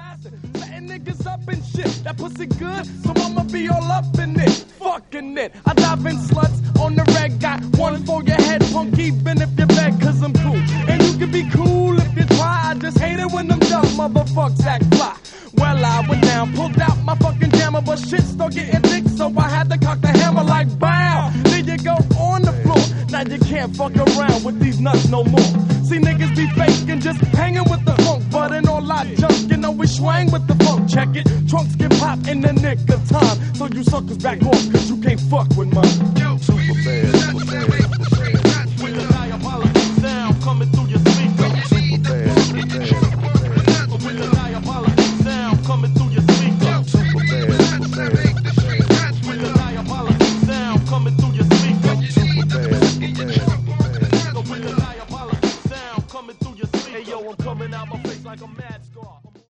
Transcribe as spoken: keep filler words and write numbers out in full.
Setting niggas up and shit. That pussy good, so I'ma be all up in it. Fucking it. I dive in sluts on the reg. Got one for your head, punk, even if you're bad, cause I'm cool. And you can be cool if you try. I just hate it when them dumb motherfuckers act fly. Well, I went down, pulled out my fucking jammer, but shit started getting thick, so I had to cock the hammer like BAM! Then you go on the floor. Now you can't fuck around with these nuts no more. See niggas be faking, just hanging with the funk, but in all our junk, you know we swang with the funk. Check it, trunks get popped in the nick of time, so you suckers back off, cause you